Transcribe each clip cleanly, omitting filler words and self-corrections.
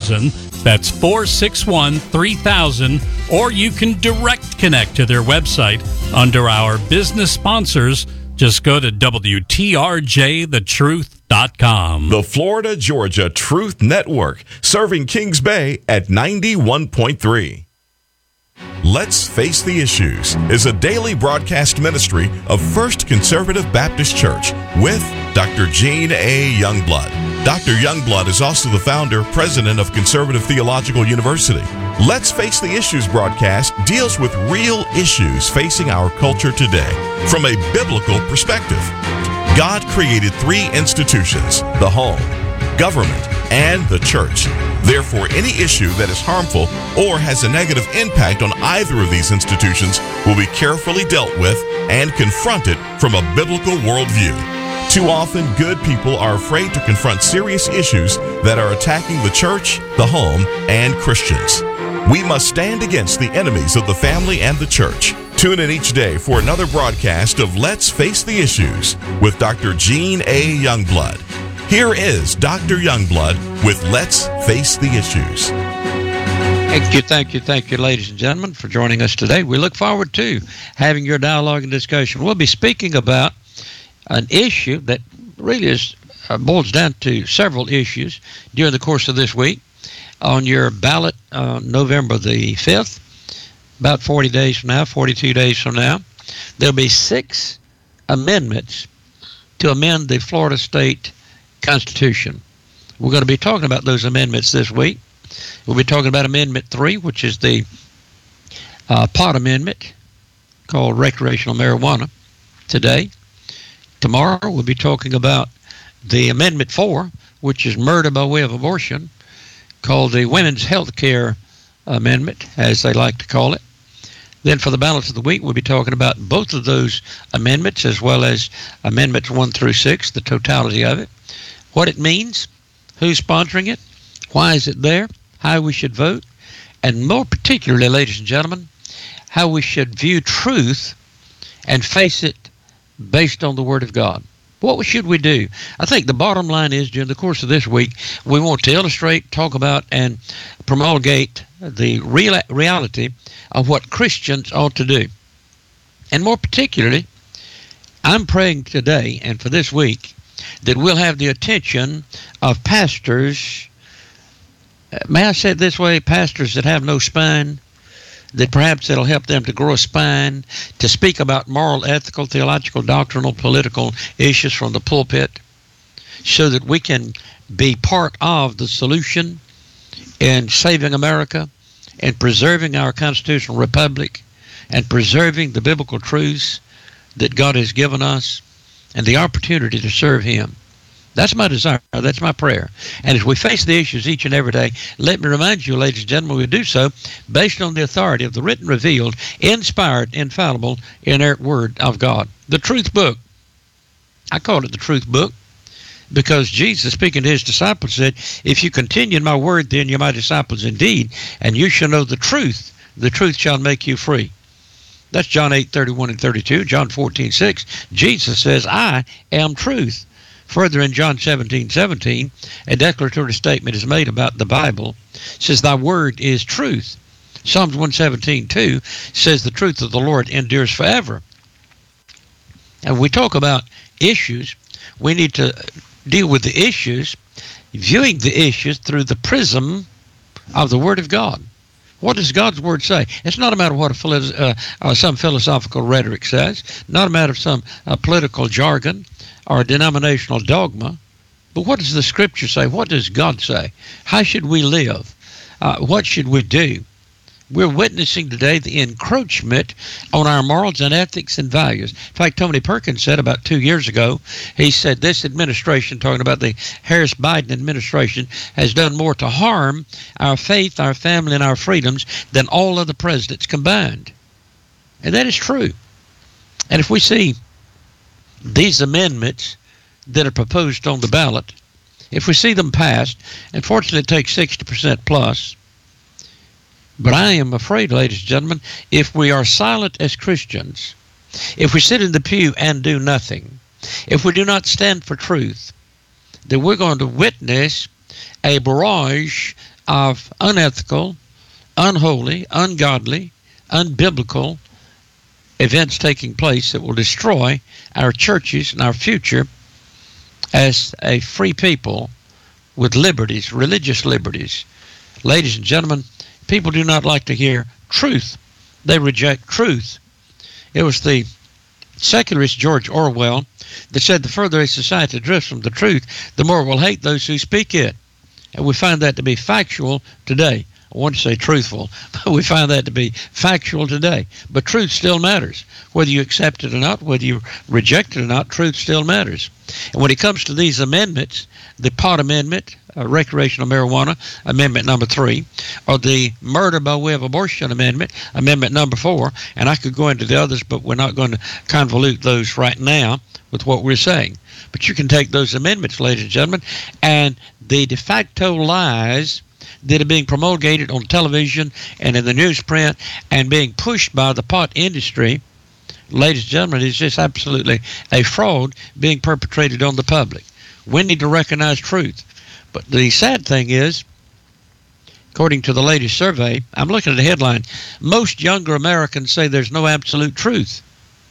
3000. That's 461-3000. Or you can direct connect to their website under our business sponsors. Just go to WTRJTheTruth.com. The Florida Georgia Truth Network, serving Kings Bay at 91.3. Let's Face the Issues is a daily broadcast ministry of First Conservative Baptist Church with Dr. Gene A. Youngblood. Dr. Youngblood is also the founder, president of Conservative Theological University. Let's Face the Issues broadcast deals with real issues facing our culture today from a biblical perspective. God created three institutions: the home, government, and the church. Therefore, any issue that is harmful or has a negative impact on either of these institutions will be carefully dealt with and confronted from a biblical worldview. Too often, good people are afraid to confront serious issues that are attacking the church, the home, and Christians. We must stand against the enemies of the family and the church. Tune in each day for another broadcast of Let's Face the Issues with Dr. Gene A. Youngblood. Here is Dr. Youngblood with Let's Face the Issues. Thank you, ladies and gentlemen, for joining us today. We look forward to having your dialogue and discussion. We'll be speaking about an issue that really boils down to several issues during the course of this week. On your ballot November the 5th, about 40 days from now, 42 days from now, there'll be 6 amendments to amend the Florida State Constitution. We're going to be talking about those amendments this week. We'll be talking about Amendment 3, which is the pot amendment called recreational marijuana today. Tomorrow we'll be talking about the Amendment 4, which is murder by way of abortion, called the Women's Health Care Amendment, as they like to call it. Then for the balance of the week, we'll be talking about both of those amendments, as well as Amendments 1 through 6, the totality of it, what it means, who's sponsoring it, why is it there, how we should vote, and more particularly, ladies and gentlemen, how we should view truth and face it based on the Word of God. What should we do? I think the bottom line is, during the course of this week, we want to illustrate, talk about, and promulgate the reality of what Christians ought to do. And more particularly, I'm praying today and for this week that we'll have the attention of pastors, may I say it this way, pastors that have no spine, that perhaps it'll help them to grow a spine, to speak about moral, ethical, theological, doctrinal, political issues from the pulpit, so that we can be part of the solution in saving America and preserving our constitutional republic and preserving the biblical truths that God has given us and the opportunity to serve Him. That's my desire. That's my prayer. And as we face the issues each and every day, let me remind you, ladies and gentlemen, we do so based on the authority of the written, revealed, inspired, infallible, inerrant Word of God. The Truth Book. I call it the Truth Book because Jesus, speaking to His disciples, said, "If you continue in my word, then you're my disciples indeed, and you shall know the truth. The truth shall make you free." That's John 8:31 and 32. John 14:6. Jesus says, "I am truth." Further, in John 17:17, a declaratory statement is made about the Bible. It says, "Thy word is truth." Psalms 117:2 says, "The truth of the Lord endures forever." And when we talk about issues, we need to deal with the issues, viewing the issues through the prism of the Word of God. What does God's Word say? It's not a matter of what some philosophical rhetoric says, not a matter of some political jargon or denominational dogma, but what does the Scripture say? What does God say? How should we live? What should we do? We're witnessing today the encroachment on our morals and ethics and values. In fact, Tony Perkins said about 2 years ago, he said this administration, talking about the Harris-Biden administration, has done more to harm our faith, our family, and our freedoms than all other presidents combined. And that is true. And if we see these amendments that are proposed on the ballot, if we see them passed, unfortunately it takes 60% plus, but I am afraid, ladies and gentlemen, if we are silent as Christians, if we sit in the pew and do nothing, if we do not stand for truth, then we're going to witness a barrage of unethical, unholy, ungodly, unbiblical events taking place that will destroy our churches and our future as a free people with liberties, religious liberties. Ladies and gentlemen, people do not like to hear truth. They reject truth. It was the secularist George Orwell that said the further a society drifts from the truth, the more it will hate those who speak it. And we find that to be factual today. I want to say truthful, but we find that to be factual today. But truth still matters. Whether you accept it or not, whether you reject it or not, truth still matters. And when it comes to these amendments, the pot amendment, recreational marijuana, amendment number 3, or the murder by way of abortion amendment, amendment number 4, and I could go into the others, but we're not going to convolute those right now with what we're saying. But you can take those amendments, ladies and gentlemen, and the de facto lies that are being promulgated on television and in the newsprint and being pushed by the pot industry, ladies and gentlemen, is just absolutely a fraud being perpetrated on the public. We need to recognize truth. But the sad thing is, according to the latest survey, I'm looking at the headline, most younger Americans say there's no absolute truth.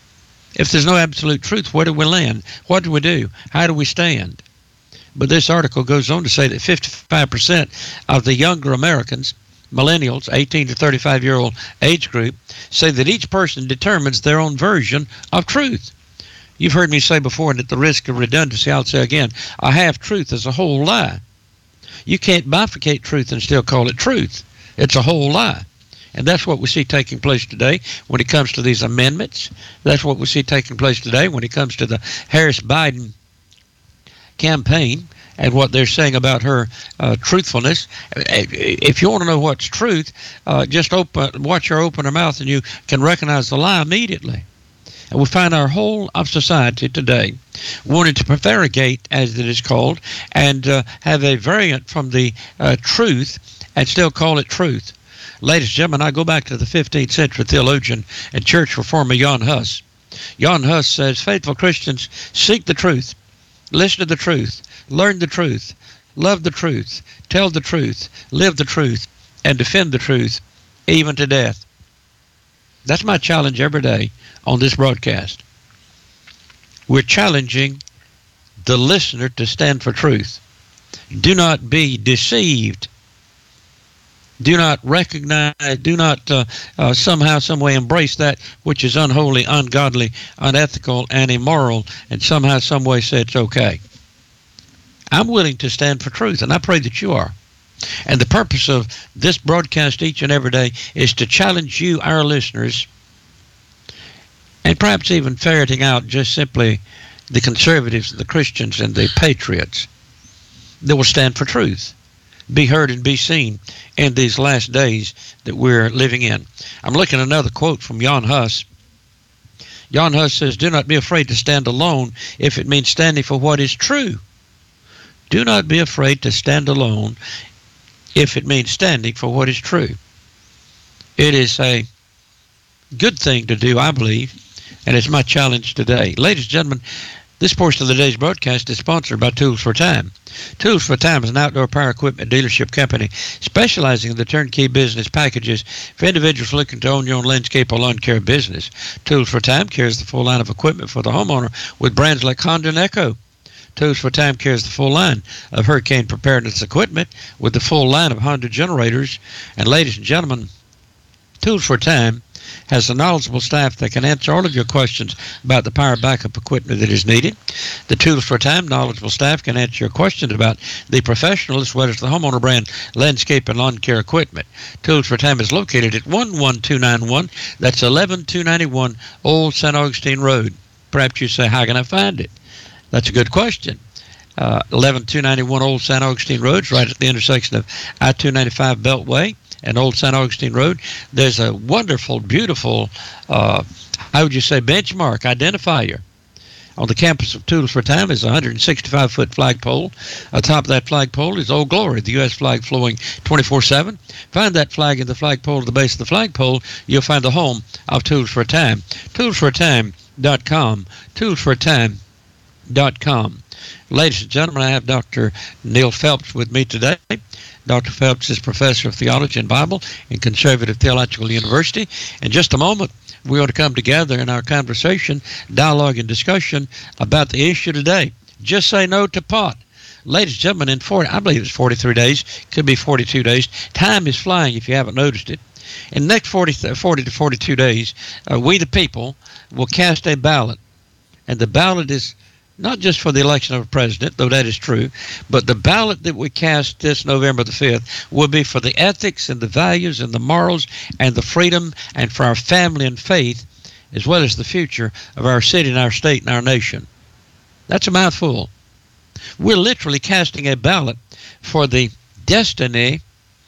If there's no absolute truth, where do we land? What do we do? How do we stand? But this article goes on to say that 55% of the younger Americans, millennials, 18 to 35-year-old age group, say that each person determines their own version of truth. You've heard me say before, and at the risk of redundancy, I'll say again, a half-truth is a whole lie. You can't bifurcate truth and still call it truth. It's a whole lie. And that's what we see taking place today when it comes to these amendments. That's what we see taking place today when it comes to the Harris-Biden campaign and what they're saying about her truthfulness. If you want to know what's truth, just watch her open her mouth and you can recognize the lie immediately. And we find our whole of society today wanting to prevaricate, as it is called, and have a variant from the truth and still call it truth. Ladies and gentlemen, I go back to the 15th century theologian and church reformer Jan Hus. Jan Hus says, faithful Christians seek the truth, listen to the truth, learn the truth, love the truth, tell the truth, live the truth, and defend the truth, even to death. That's my challenge every day on this broadcast. We're challenging the listener to stand for truth. Do not be deceived. Do not recognize, do not somehow, some way embrace that which is unholy, ungodly, unethical, and immoral, and somehow, some way say it's okay. I'm willing to stand for truth, and I pray that you are. And the purpose of this broadcast each and every day is to challenge you, our listeners, and perhaps even ferreting out just simply the conservatives, the Christians, and the patriots that will stand for truth, be heard and be seen in these last days that we're living in. I'm looking at another quote from Jan Hus. Jan Hus says, do not be afraid to stand alone if it means standing for what is true. Do not be afraid to stand alone if it means standing for what is true. It is a good thing to do, I believe, and it's my challenge today. Ladies and gentlemen, this portion of the day's broadcast is sponsored by Tools for Time. Tools for Time is an outdoor power equipment dealership company specializing in the turnkey business packages for individuals looking to own your own landscape or lawn care business. Tools for Time carries the full line of equipment for the homeowner with brands like Honda and Echo. Tools for Time carries the full line of hurricane preparedness equipment with the full line of Honda generators. And ladies and gentlemen, Tools for Time has a knowledgeable staff that can answer all of your questions about the power backup equipment that is needed. The Tools for Time knowledgeable staff can answer your questions about the professional as well as the homeowner brand landscape and lawn care equipment. Tools for Time is located at 11291. That's 11291 Old St. Augustine Road. Perhaps you say, how can I find it? That's a good question. 11291 Old St. Augustine Road, right at the intersection of I-295 Beltway and Old St. Augustine Road. There's a wonderful, beautiful, how would you say, benchmark identifier. On the campus of Tools for Time is a 165-foot flagpole. Atop that flagpole is Old Glory, the U.S. flag flowing 24/7. Find that flag in the flagpole at the base of the flagpole. You'll find the home of Tools for Time. ToolsForTime.com. ToolsForTime.com. Ladies and gentlemen, I have Dr. Neil Phelps with me today. Dr. Phelps is professor of theology and Bible in Conservative Theological University. In just a moment, we ought to come together in our conversation, dialogue, and discussion about the issue today. Just say no to pot. Ladies and gentlemen, in 43 days, could be 42 days. Time is flying if you haven't noticed it. In the next 40 to 42 days, we the people will cast a ballot. And the ballot is not just for the election of a president, though that is true, but the ballot that we cast this November the 5th will be for the ethics and the values and the morals and the freedom and for our family and faith, as well as the future of our city and our state and our nation. That's a mouthful. We're literally casting a ballot for the destiny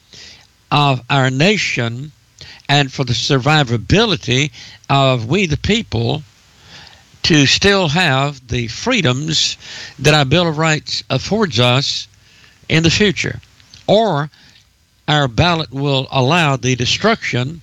of our nation and for the survivability of we the people to still have the freedoms that our Bill of Rights affords us in the future. Or our ballot will allow the destruction,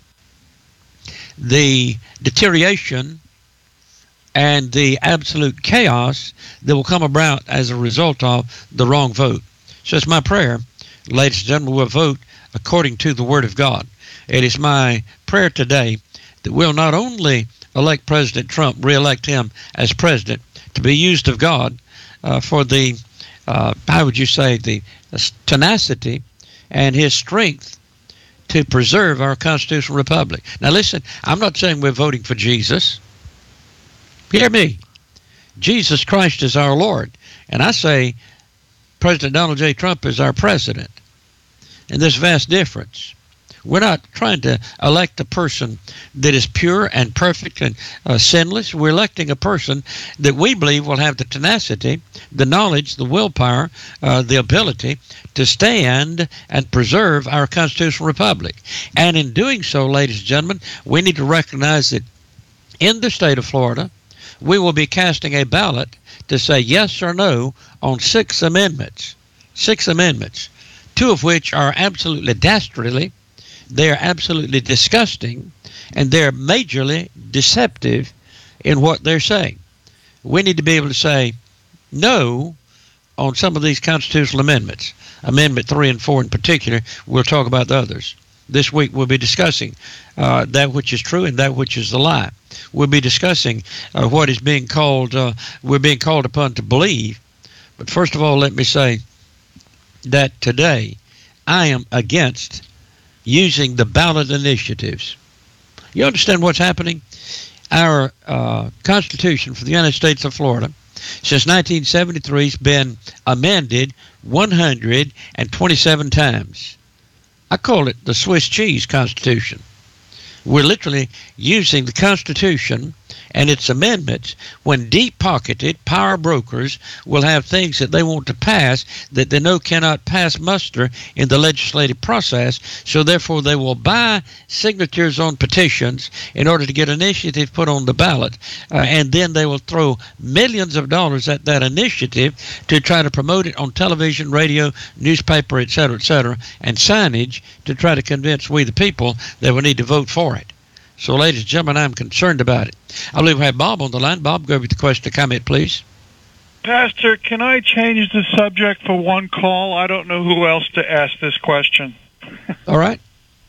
the deterioration, and the absolute chaos that will come about as a result of the wrong vote. So it's my prayer, ladies and gentlemen, we'll vote according to the Word of God. It is my prayer today that we'll not only elect President Trump, re-elect him as president, to be used of God for the, how would you say, the tenacity and his strength to preserve our constitutional republic. Now listen, I'm not saying we're voting for Jesus. Hear me. Jesus Christ is our Lord. And I say President Donald J. Trump is our president. And there's a vast difference. We're not trying to elect a person that is pure and perfect and sinless. We're electing a person that we believe will have the tenacity, the knowledge, the willpower, the ability to stand and preserve our constitutional republic. And in doing so, ladies and gentlemen, we need to recognize that in the state of Florida, we will be casting a ballot to say yes or no on 6 amendments. 6 amendments, 2 of which are absolutely dastardly. They are absolutely disgusting, and they're majorly deceptive in what they're saying. We need to be able to say no on some of these constitutional amendments. Amendment 3 and 4 in particular. We'll talk about the others. This week we'll be discussing that which is true and that which is a lie. We'll be discussing what is being called, we're being called upon to believe. But first of all, let me say that today I am against using the ballot initiatives. You understand what's happening? Our Constitution for the United States of Florida since 1973 has been amended 127 times. I call it the Swiss cheese Constitution. We're literally using the Constitution and its amendments when deep-pocketed power brokers will have things that they want to pass that they know cannot pass muster in the legislative process, so therefore they will buy signatures on petitions in order to get initiative put on the ballot, and then they will throw millions of dollars at that initiative to try to promote it on television, radio, newspaper, etc., and signage to try to convince we the people that we need to vote for it. So, ladies and gentlemen, I'm concerned about it. I believe we have Bob on the line. Bob, go over the question or comment, please. Pastor, can I change the subject for one call? I don't know who else to ask this question. All right.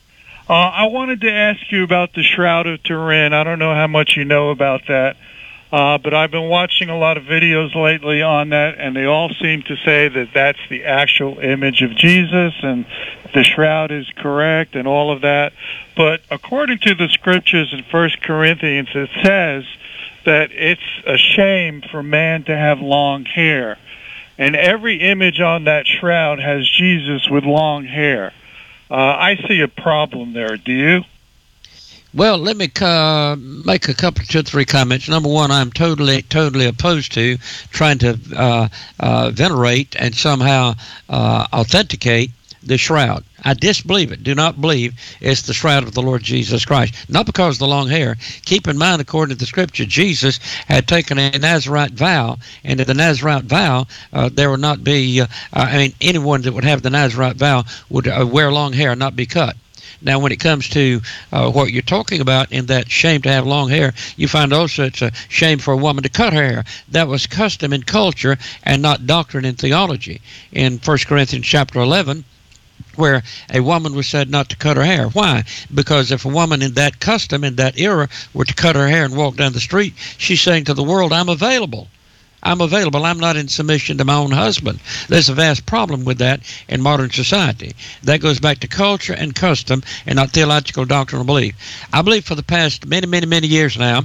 I wanted to ask you about the Shroud of Turin. I don't know how much you know about that, but I've been watching a lot of videos lately on that, and they all seem to say that that's the actual image of Jesus, and the shroud is correct, and all of that. But according to the scriptures in 1 Corinthians, it says that it's a shame for man to have long hair. And every image on that shroud has Jesus with long hair. I see a problem there. Do you? Well, let me make a couple, 2 or 3 comments. Number one, I'm totally opposed to trying to venerate and somehow authenticate the shroud. I disbelieve it. Do not believe it's the shroud of the Lord Jesus Christ. Not because of the long hair. Keep in mind, according to the scripture, Jesus had taken a Nazirite vow, and in the Nazirite vow, there would not be, anyone that would have the Nazirite vow would wear long hair and not be cut. Now, when it comes to what you're talking about in that shame to have long hair, you find also it's a shame for a woman to cut her hair. That was custom and culture and not doctrine and theology. In 1 Corinthians chapter 11, where a woman was said not to cut her hair. Why? Because if a woman in that custom, in that era, were to cut her hair and walk down the street, she's saying to the world, I'm available. I'm available. I'm not in submission to my own husband. There's a vast problem with that in modern society. That goes back to culture and custom and not theological doctrinal belief. I believe for the past many years now,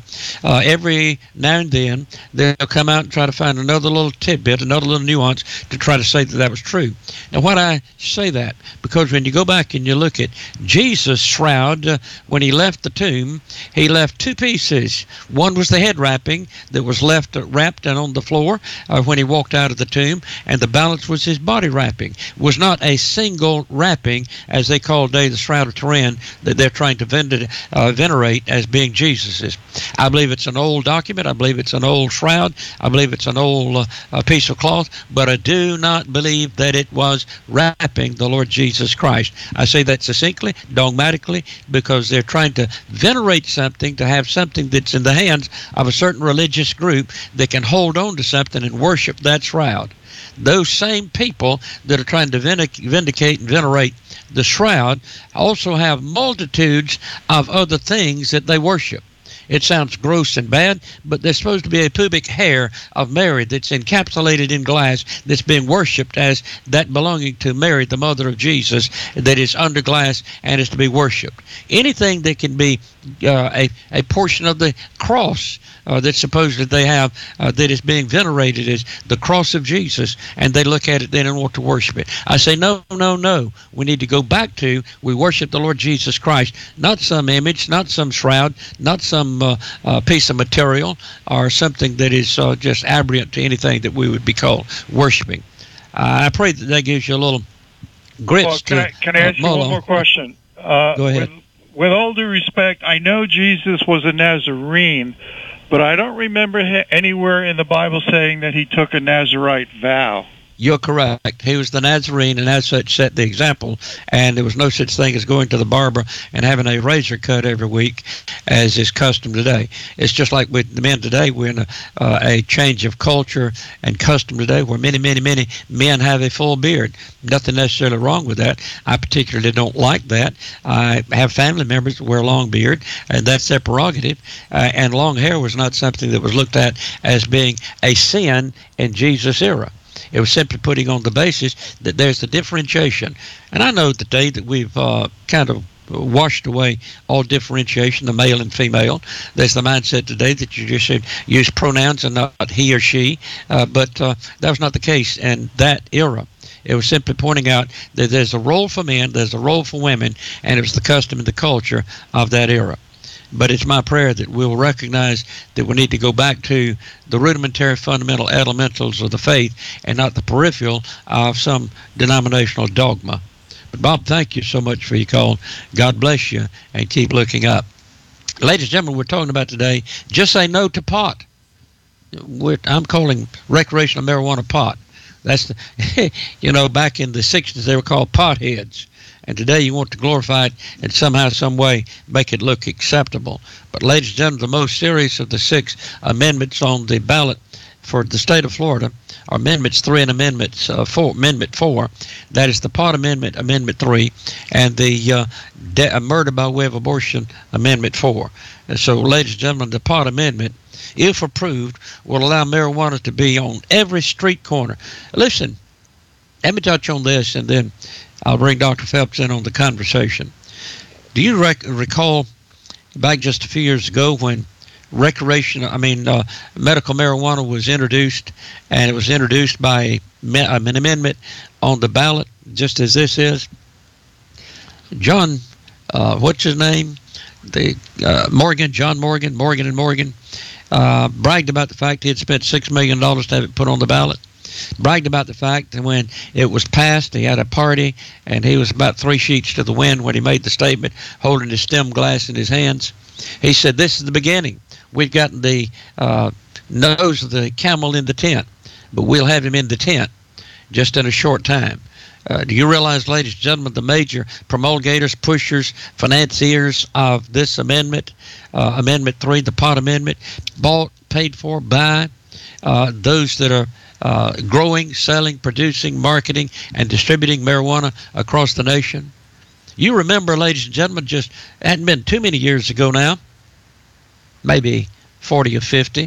every now and then, they'll come out and try to find another little tidbit, another little nuance to try to say that that was true. Now, why do I say that? Because when you go back and you look at Jesus' shroud, when he left the tomb, he left two pieces. One was the head wrapping that was left wrapped and on the floor when he walked out of the tomb, and the balance was his body wrapping. It was not a single wrapping, as they call today the Shroud of Turin, that they're trying to venerate as being Jesus's. I believe it's an old document. I believe it's an old shroud. I believe it's an old piece of cloth, but I do not believe that it was wrapping the Lord Jesus Christ. I say that succinctly, dogmatically, because they're trying to venerate something, to have something that's in the hands of a certain religious group that can hold on to something and worship that shroud. Those same people that are trying to vindicate and venerate the shroud also have multitudes of other things that they worship. It sounds gross and bad, but there's supposed to be a pubic hair of Mary that's encapsulated in glass that's being worshipped as that belonging to Mary, the mother of Jesus, that is under glass and is to be worshipped. Anything that can be a portion of the cross that supposedly they have that is being venerated as the cross of Jesus, and they look at it then and want to worship it. I say, no. We need to go back to, we worship the Lord Jesus Christ, not some image, not some shroud, not some piece of material or something that is just aberrant to anything that we would be called worshiping. I pray that gives you a little grits. Well, can I ask you one more question? Go ahead. With all due respect, I know Jesus was a Nazarene, but I don't remember anywhere in the Bible saying that he took a Nazarite vow. You're correct. He was the Nazarene, and as such set the example, and there was no such thing as going to the barber and having a razor cut every week as is custom today. It's just like with the men today. We're in a change of culture and custom today where many men have a full beard. Nothing necessarily wrong with that. I particularly don't like that. I have family members that wear a long beard, and that's their prerogative, and long hair was not something that was looked at as being a sin in Jesus' era. It was simply putting on the basis that there's a differentiation. And I know today that we've kind of washed away all differentiation, the male and female. There's the mindset today that you just should use pronouns and not he or she. But that was not the case in that era. It was simply pointing out that there's a role for men, there's a role for women, and it was the custom and the culture of that era. But it's my prayer that we'll recognize that we need to go back to the rudimentary fundamental elementals of the faith and not the peripheral of some denominational dogma. But Bob, thank you so much for your call. God bless you, and keep looking up. Ladies and gentlemen, we're talking about today, just say no to pot. I'm calling recreational marijuana pot. That's the, back in the 60s they were called potheads. And today you want to glorify it and somehow, some way, make it look acceptable. But ladies and gentlemen, the most serious of the 6 amendments on the ballot for the state of Florida are Amendments 3 and Amendment 4. That is the Pot Amendment, Amendment 3, and the Murder by Way of Abortion, Amendment 4. And so, ladies and gentlemen, the Pot Amendment, if approved, will allow marijuana to be on every street corner. Listen, let me touch on this, and then I'll bring Dr. Phelps in on the conversation. Do you recall back just a few years ago when medical marijuana was introduced, and it was introduced by an amendment on the ballot, just as this is? John, what's his name? John Morgan, Morgan & Morgan, bragged about the fact he had spent $6 million to have it put on the ballot. Bragged about the fact that when it was passed, he had a party, and he was about 3 sheets to the wind when he made the statement, holding his stem glass in his hands. He said, this is the beginning. We've gotten the nose of the camel in the tent, but we'll have him in the tent just in a short time. Do you realize, ladies and gentlemen, the major promulgators, pushers, financiers of this amendment, Amendment 3, the Pot Amendment, bought, paid for by those that are growing, selling, producing, marketing, and distributing marijuana across the nation. You remember, ladies and gentlemen, just hadn't been too many years ago now, maybe 40 or 50,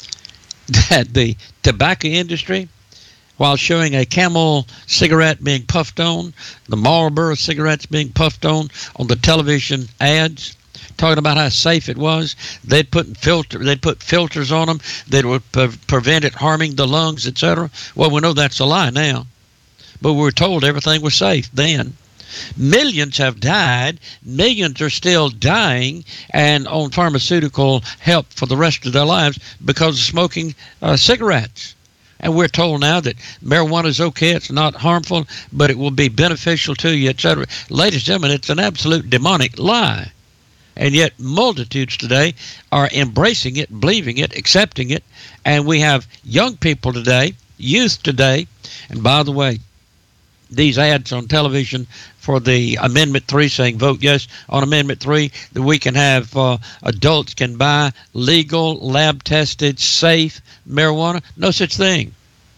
that the tobacco industry, while showing a Camel cigarette being puffed on, the Marlboro cigarettes being puffed on the television ads, talking about how safe it was, they'd put filters on them that would prevent it harming the lungs, etc. Well, we know that's a lie now, but we were told everything was safe then. Millions have died, millions are still dying and on pharmaceutical help for the rest of their lives because of smoking cigarettes. And we're told now that marijuana is okay, it's not harmful, but it will be beneficial to you, etc. Ladies and gentlemen, it's an absolute demonic lie. And yet multitudes today are embracing it, believing it, accepting it. And we have young people today, youth today. And by the way, these ads on television for the Amendment 3 saying vote yes on Amendment 3, that we can have adults can buy legal, lab-tested, safe marijuana. No such thing.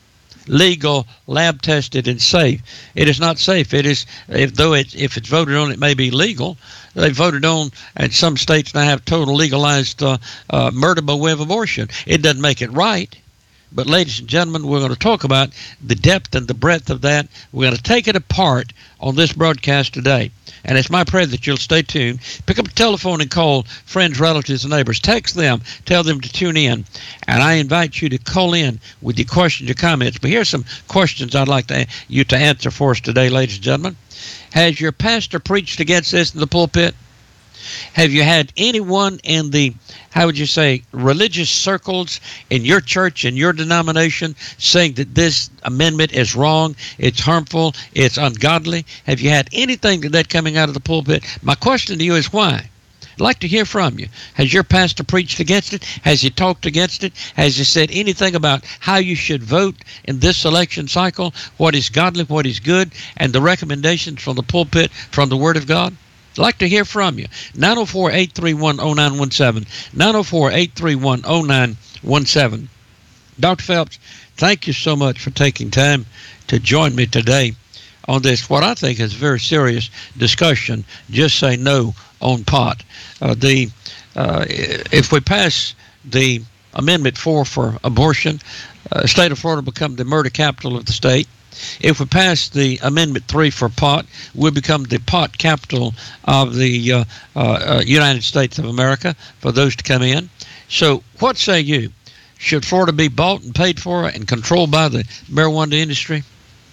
Legal, lab-tested, and safe. It is not safe. It is, if it's voted on, it may be legal. They voted on, and some states now have total legalized murder by way of abortion. It doesn't make it right. But ladies and gentlemen, we're going to talk about the depth and the breadth of that. We're going to take it apart on this broadcast today. And it's my prayer that you'll stay tuned. Pick up the telephone and call friends, relatives, and neighbors. Text them. Tell them to tune in. And I invite you to call in with your questions, your comments. But here's some questions I'd like you to answer for us today, ladies and gentlemen. Has your pastor preached against this in the pulpit? Have you had anyone in the, how would you say, religious circles in your church, in your denomination, saying that this amendment is wrong, it's harmful, it's ungodly? Have you had anything like that coming out of the pulpit? My question to you is why? I'd like to hear from you. Has your pastor preached against it? Has he talked against it? Has he said anything about how you should vote in this election cycle, what is godly, what is good, and the recommendations from the pulpit, from the Word of God? I'd like to hear from you. 904-831-0917. 904-831-0917. Dr. Phelps, thank you so much for taking time to join me today on this, what I think is a very serious discussion. Just say no on pot. If we pass the Amendment 4 for abortion, state of Florida will become the murder capital of the state. If we pass the Amendment 3 for pot, we'll become the pot capital of the United States of America for those to come in. So what say you? Should Florida be bought and paid for and controlled by the marijuana industry?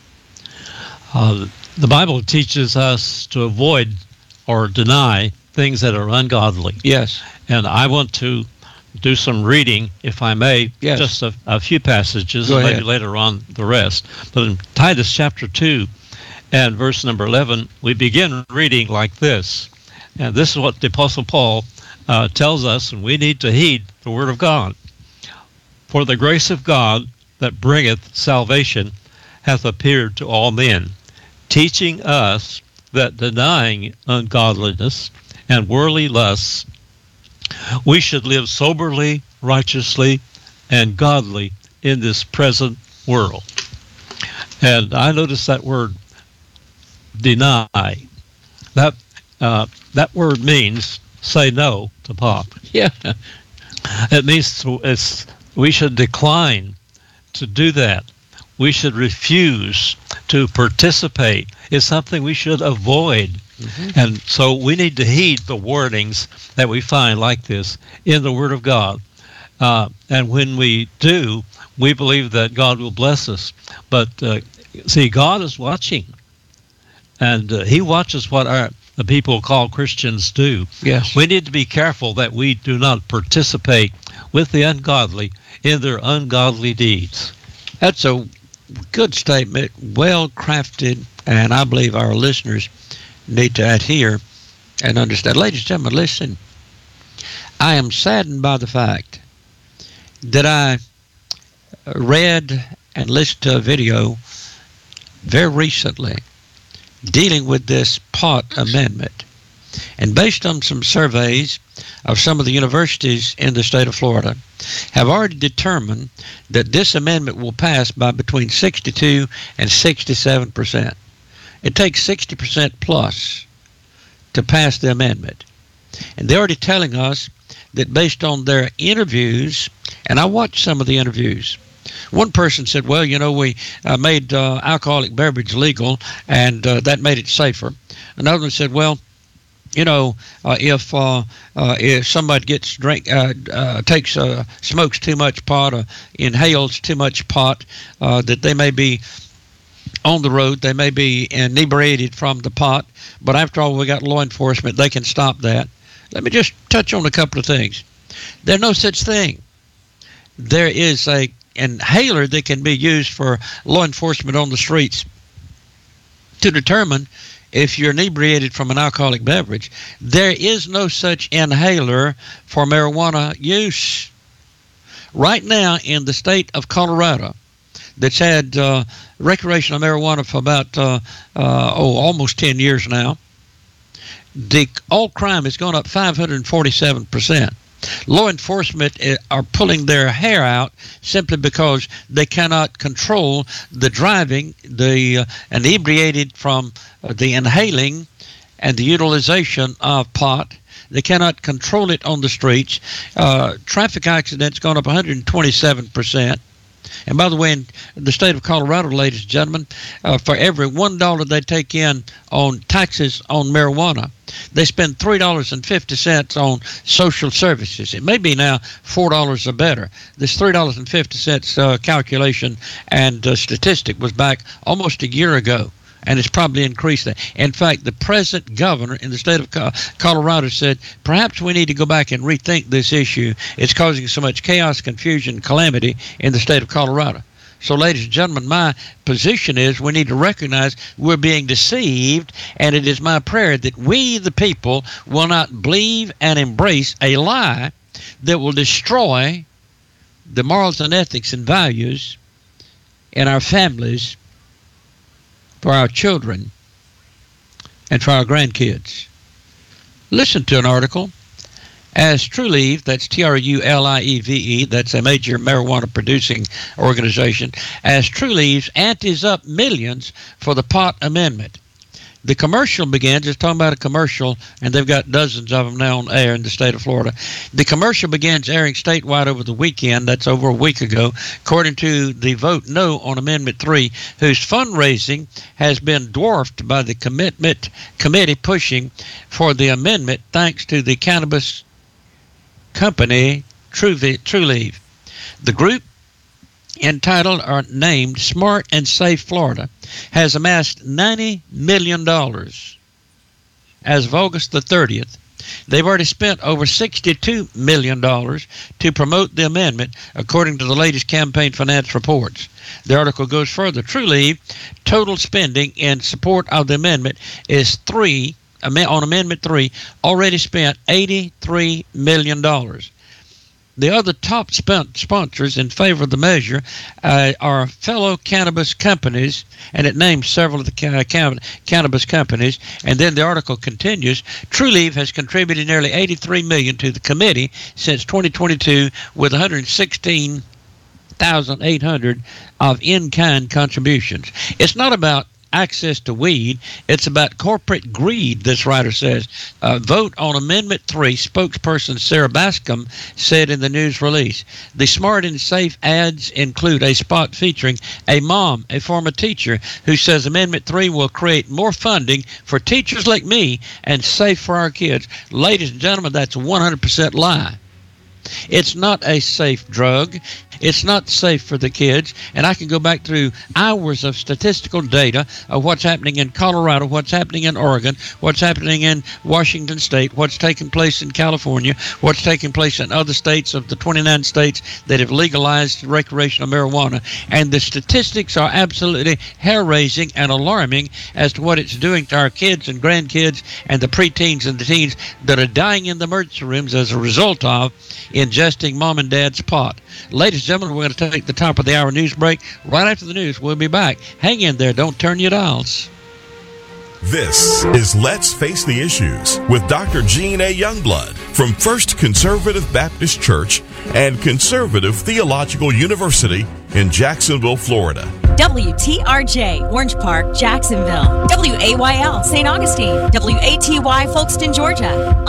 The Bible teaches us to avoid or deny things that are ungodly. Yes. And I want to do some reading, if I may, yes. Just a few passages, Go and ahead. maybe later on the rest. But in Titus chapter 2 and verse number 11, we begin reading like this. And this is what the Apostle Paul tells us, and we need to heed the Word of God. For the grace of God that bringeth salvation hath appeared to all men, teaching us that denying ungodliness and worldly lusts, we should live soberly, righteously, and godly in this present world. And I noticed that word, deny. That word means say no to pot. Yeah. It means we should decline to do that. We should refuse to participate. It's something we should avoid. Mm-hmm. And so we need to heed the warnings that we find like this in the Word of God. And when we do, we believe that God will bless us. But see, God is watching. And He watches what the people called Christians do. Yes. We need to be careful that we do not participate with the ungodly in their ungodly deeds. That's a good statement, well crafted, and I believe our listeners need to adhere and understand. Ladies and gentlemen, listen. I am saddened by the fact that I read and listened to a video very recently dealing with this pot amendment. and based on some surveys of some of the universities in the state of Florida, have already determined that this amendment will pass by between 62 and 67%. It takes 60% plus to pass the amendment. And they're already telling us that based on their interviews, and I watched some of the interviews, one person said, well, we made alcoholic beverage legal, and that made it safer. Another one said, well, if somebody gets smokes too much pot or inhales too much pot, that they may be on the road, they may be inebriated from the pot, but after all, we got law enforcement, they can stop that. Let me just touch on a couple of things. There's no such thing. There is a inhaler that can be used for law enforcement on the streets to determine if you're inebriated from an alcoholic beverage. There is no such inhaler for marijuana use. Right now in the state of Colorado, that's had recreational marijuana for about almost 10 years now, the all crime has gone up 547%. Law enforcement are pulling their hair out simply because they cannot control the driving, the inebriated from the inhaling and the utilization of pot. They cannot control it on the streets. Traffic accidents gone up 127%. And by the way, in the state of Colorado, ladies and gentlemen, for every $1 they take in on taxes on marijuana, they spend $3.50 on social services. It may be now $4 or better. This $3.50 calculation and statistic was back almost a year ago, and it's probably increased that. In fact, the present governor in the state of Colorado said, perhaps we need to go back and rethink this issue. It's causing so much chaos, confusion, calamity in the state of Colorado. So, ladies and gentlemen, my position is we need to recognize we're being deceived, and it is my prayer that we, the people, will not believe and embrace a lie that will destroy the morals and ethics and values in our families, for our children, and for our grandkids. Listen to an article. As Trulieve, that's Trulieve, that's a major marijuana producing organization, as Trulieve's antes up millions for the pot amendment. The commercial begins, it's talking about a commercial, and they've got dozens of them now on air in the state of Florida. The commercial begins airing statewide over the weekend, that's over a week ago, according to the vote no on Amendment 3, whose fundraising has been dwarfed by the committee pushing for the amendment thanks to the cannabis company Trulieve. The group, entitled or named Smart and Safe Florida, has amassed $90 million as of August the 30th. They've already spent over $62 million to promote the amendment, according to the latest campaign finance reports. The article goes further. Trulieve total spending in support of the amendment is on Amendment 3, already spent $83 million. The other top sponsors in favor of the measure are fellow cannabis companies, and it names several of the cannabis companies. And then the article continues, Trulieve has contributed nearly $83 million to the committee since 2022, with $116,800 of in-kind contributions. It's not about access to weed, it's about corporate greed, this writer says. Vote on Amendment 3, spokesperson Sarah Bascom said in the news release. The Smart and Safe ads include a spot featuring a mom, a former teacher, who says Amendment 3 will create more funding for teachers like me and safe for our kids. Ladies and gentlemen, that's a 100% lie. It's not a safe drug. It's not safe for the kids. And I can go back through hours of statistical data of what's happening in Colorado, what's happening in Oregon, what's happening in Washington State, what's taking place in California, what's taking place in other states of the 29 states that have legalized recreational marijuana. And the statistics are absolutely hair-raising and alarming as to what it's doing to our kids and grandkids and the preteens and the teens that are dying in the emergency rooms as a result of ingesting mom and dad's pot. Ladies and gentlemen, we're going to take the top of the hour news break. Right after the news, we'll be back. Hang in there. Don't turn your dials. This is Let's Face the Issues with Dr. Gene A. Youngblood from First Conservative Baptist Church and Conservative Theological University in Jacksonville, Florida. WTRJ, Orange Park, Jacksonville. WAYL, St. Augustine. WATY, Folkston, Georgia.